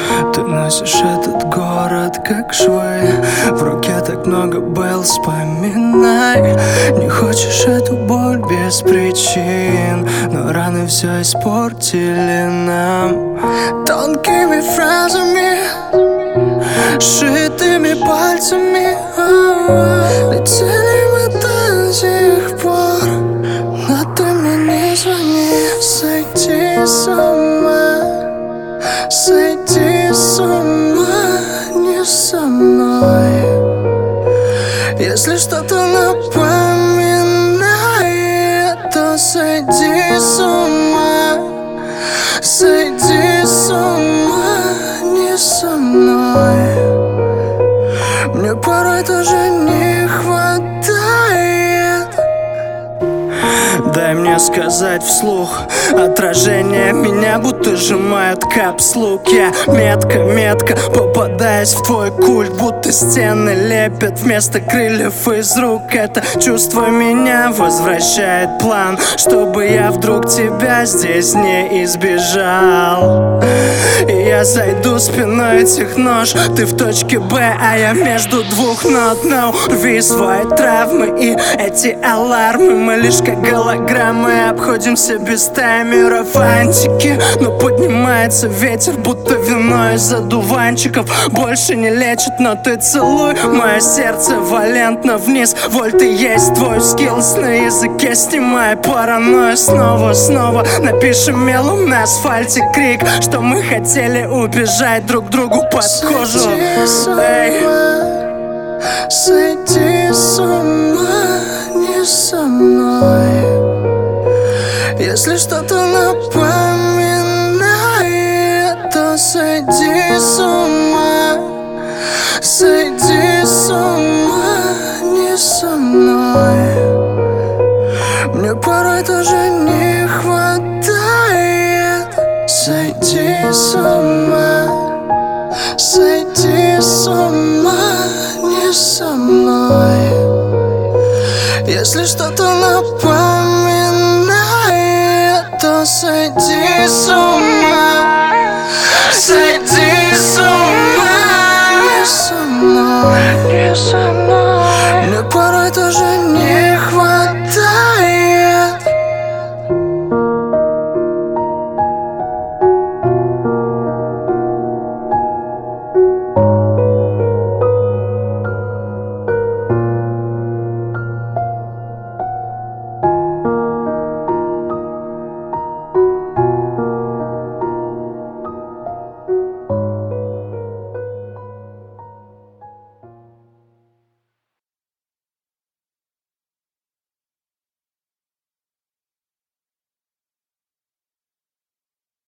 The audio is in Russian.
Ты носишь этот город как швы, в руке так много был, вспоминай. Не хочешь эту боль без причин, но раны все испортили нам. Тонкими фразами, сшитыми пальцами, летели мы до сих пор, но ты мне не звони. Сойди с ума, сойди с ума не со мной. Если что-то напоминает, то сойди с ума, сойди с ума не со мной. Мне порой тоже не хватает. Дай мне сказать вслух, отражение меня будто сжимает капслук. Я метко попадаясь в твой культ, будто стены лепят вместо крыльев из рук. Это чувство меня возвращает план, чтобы я вдруг тебя здесь не избежал. И я зайду спиной этих нож, ты в точке Б, а я между двух нот. No, рви свои травмы и эти алармы. Мы лишь как голограммы, обходимся без таймеров антики. Но поднимается ветер, будто вино из одуванчиков. Больше не лечит, но ты целуй мое сердце валентно вниз. Вольты есть твой скиллс на языке, снимай паранойю. Снова напишем мелом на асфальте крик, что мы хотели убежать друг другу под кожу. Сойди с ума не со мной. Если что-то напоминает, то сойди с ума, сойди с ума не со мной. Мне порой тоже не хватает. Сойди с ума, сойди с ума не со мной. Если что-то напоминает, то сойди